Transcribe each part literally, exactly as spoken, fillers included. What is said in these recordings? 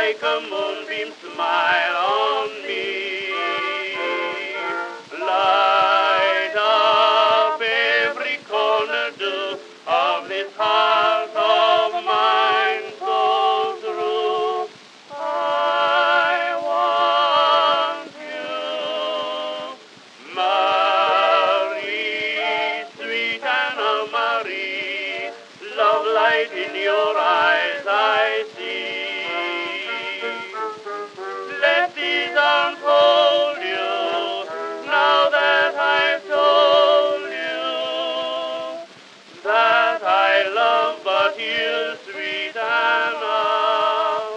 like a moonbeam smile on me. Light up every corner do of this heart of mine so true. I want you, Marie, sweet Anna Marie, love light in your eyes I see. Let these arms hold you, now that I've told you that I love but you, sweet Anna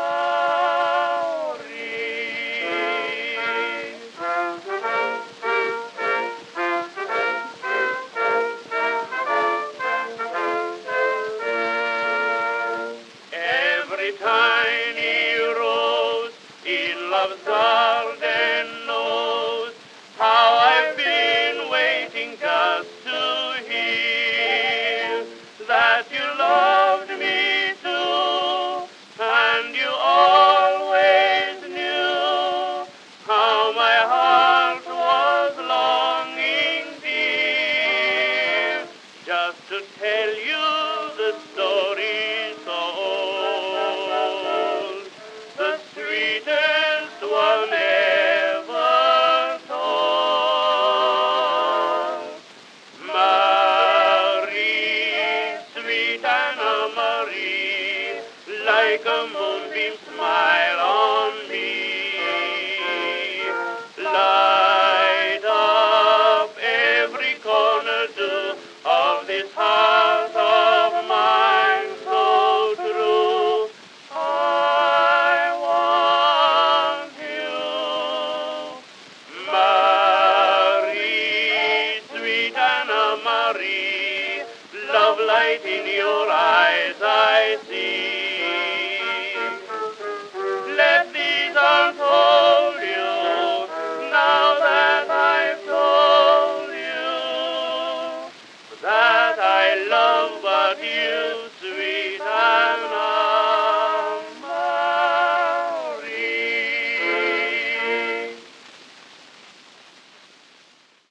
Marie. Every tiny rose in love's garden knows how I've been waiting just to hear that you loved me too, and you always knew how my heart was longing, dear, just to tell you the story so old, the sweetest one ever told. Marie, sweet Anna Marie, like a moonbeam smile on me. Light up every corner do of this heart of mine so true. I want you, Marie, sweet Anna Marie, love light in your eyes I see.